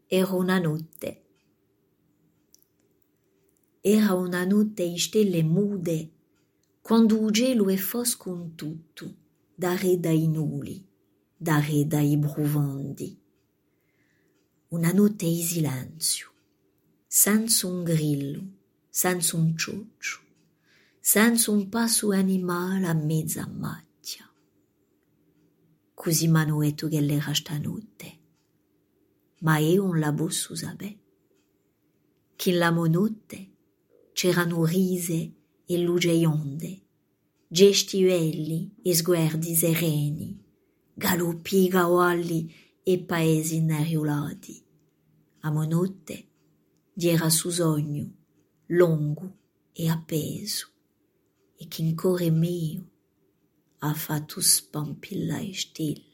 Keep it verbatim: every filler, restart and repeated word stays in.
Era una notte. Era una notte in stelle mude, quando il cielo è fosco in tutto, da re dai nuli, da re dai brufondi. Una notte in silenzio, senza un grillo, senza un cioccio, senza un passo animale a mezza macchia. Così manuetto che l'era stanotte. Ma io non la posso sapere. Che in la monotte c'erano rise e luce onde, gesti belli e sguardi sereni, galoppi cavalli e paesi inneriolati. A monotte era su sogno, lungo e appeso, e che in cuore mio ha fatto spampillare stelle.